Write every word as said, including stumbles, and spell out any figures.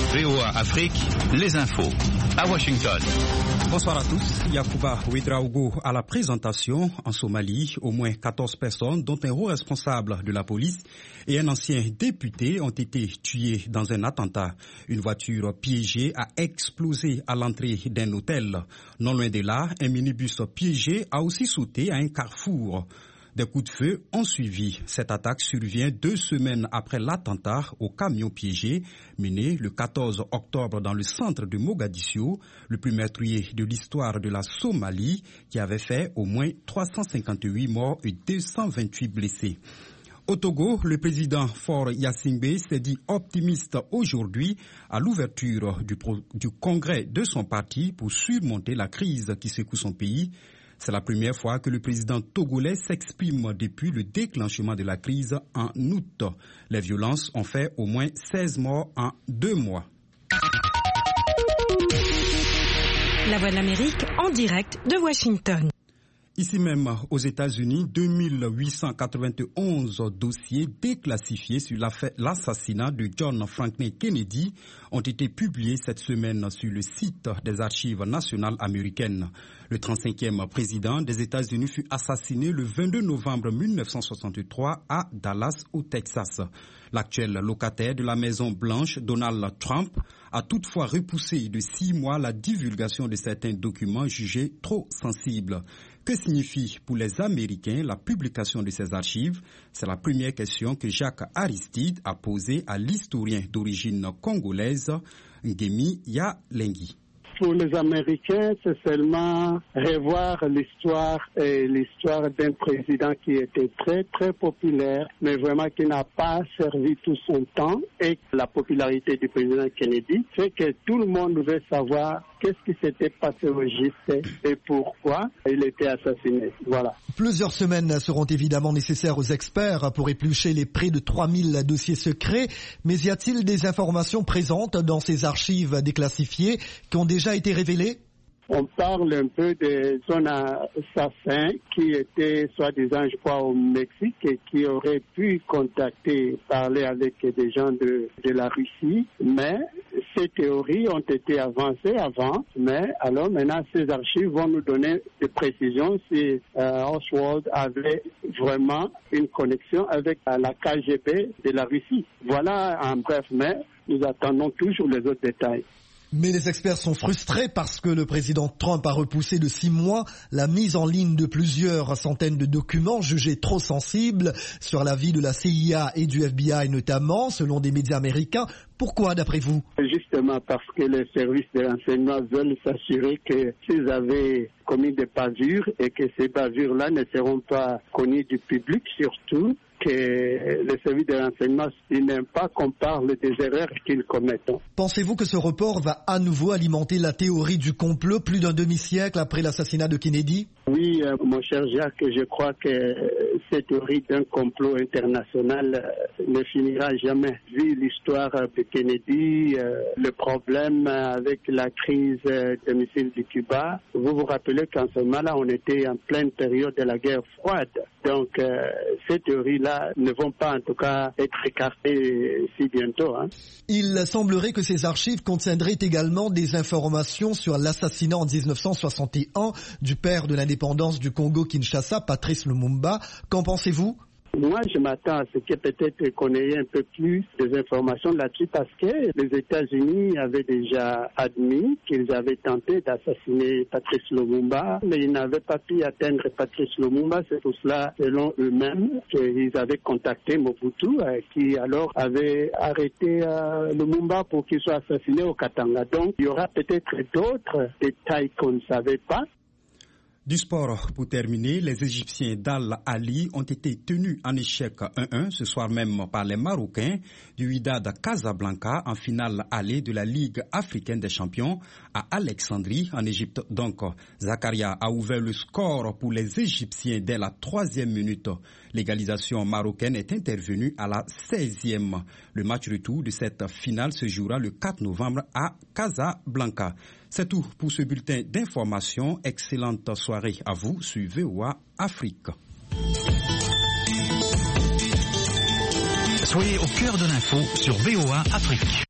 V O A Afrique, les infos à Washington. Bonsoir à tous, Yacouba Ouedraogo à la présentation. En Somalie, au moins quatorze personnes, dont un haut responsable de la police et un ancien député, ont été tués dans un attentat. Une voiture piégée a explosé à l'entrée d'un hôtel. Non loin de là, un minibus piégé a aussi sauté à un carrefour. Des coups de feu ont suivi. Cette attaque survient deux semaines après l'attentat au camion piégé mené le quatorze octobre dans le centre de Mogadiscio, le plus meurtrier de l'histoire de la Somalie, qui avait fait au moins trois cent cinquante-huit morts et deux cent vingt-huit blessés. Au Togo, le président Faure Gnassingbé s'est dit optimiste aujourd'hui à l'ouverture du, du congrès de son parti pour surmonter la crise qui secoue son pays. C'est la première fois que le président togolais s'exprime depuis le déclenchement de la crise en août. Les violences ont fait au moins seize morts en deux mois. La Voix de l'Amérique en direct de Washington. Ici même, aux États-Unis, deux mille huit cent quatre-vingt-onze dossiers déclassifiés sur l'assassinat de John Franklin Kennedy ont été publiés cette semaine sur le site des Archives nationales américaines. Le trente-cinquième président des États-Unis fut assassiné le vingt-deux novembre mille neuf cent soixante-trois à Dallas, au Texas. L'actuel locataire de la Maison Blanche, Donald Trump, a toutefois repoussé de six mois la divulgation de certains documents jugés trop sensibles. Que signifie pour les Américains la publication de ces archives? C'est la première question que Jacques Aristide a posée à l'historien d'origine congolaise, Ngemi Yalengi. Pour les Américains, c'est seulement revoir l'histoire et l'histoire d'un président qui était très très populaire, mais vraiment qui n'a pas servi tout son temps. Et la popularité du président Kennedy fait que tout le monde veut savoir qu'est-ce qui s'était passé au J C et pourquoi il était assassiné. Voilà. Plusieurs semaines seront évidemment nécessaires aux experts pour éplucher les près de trois mille dossiers secrets. Mais y a-t-il des informations présentes dans ces archives déclassifiées qui ont déjà été révélées? On parle un peu de son assassin qui était soi-disant, je crois, au Mexique et qui aurait pu contacter, parler avec des gens de, de la Russie. Mais ces théories ont été avancées avant. Mais alors maintenant, ces archives vont nous donner des précisions si euh, Oswald avait vraiment une connexion avec euh, la K G B de la Russie. Voilà en bref, mais nous attendons toujours les autres détails. Mais les experts sont frustrés parce que le président Trump a repoussé de six mois la mise en ligne de plusieurs centaines de documents jugés trop sensibles sur la vie de la C I A et du F B I notamment, selon des médias américains. Pourquoi, d'après vous? Justement parce que les services de renseignement veulent s'assurer que s'ils avaient commis des bavures et que ces bavures-là ne seront pas connues du public, surtout que les services de renseignement, ils n'aiment pas qu'on parle des erreurs qu'ils commettent. Pensez-vous que ce report va à nouveau alimenter la théorie du complot plus d'un demi-siècle après l'assassinat de Kennedy? Oui, euh, mon cher Jacques, je crois que cette théorie d'un complot international euh, ne finira jamais. Vu l'histoire de Kennedy, euh, le problème avec la crise euh, des missiles du Cuba, vous vous rappelez qu'en ce moment-là, on était en pleine période de la guerre froide. Donc, euh, ces théories-là ne vont pas, en tout cas, être écartées si bientôt. Hein. Il semblerait que ces archives contiendraient également des informations sur l'assassinat en dix-neuf cent soixante et un du père de l'indépendance du Congo-Kinshasa, Patrice Lumumba. Qu'en pensez-vous? Moi, je m'attends à ce que peut-être qu'on ait un peu plus des informations là-dessus parce que les États-Unis avaient déjà admis qu'ils avaient tenté d'assassiner Patrice Lumumba, mais ils n'avaient pas pu atteindre Patrice Lumumba. C'est pour cela, selon eux-mêmes, qu'ils avaient contacté Mobutu, euh, qui alors avait arrêté euh, Lumumba pour qu'il soit assassiné au Katanga. Donc, il y aura peut-être d'autres détails qu'on ne savait pas. Du sport, pour terminer, les Égyptiens d'Al Ali ont été tenus en échec un un ce soir même par les Marocains du Wydad Casablanca en finale allée de la Ligue africaine des champions à Alexandrie en Égypte. Donc, Zakaria a ouvert le score pour les Égyptiens dès la troisième minute. L'égalisation marocaine est intervenue à la seizième. Le match retour de cette finale se jouera le quatre novembre à Casablanca. C'est tout pour ce bulletin d'information. Excellente soirée à vous sur V O A Afrique. Soyez au cœur de l'info sur V O A Afrique.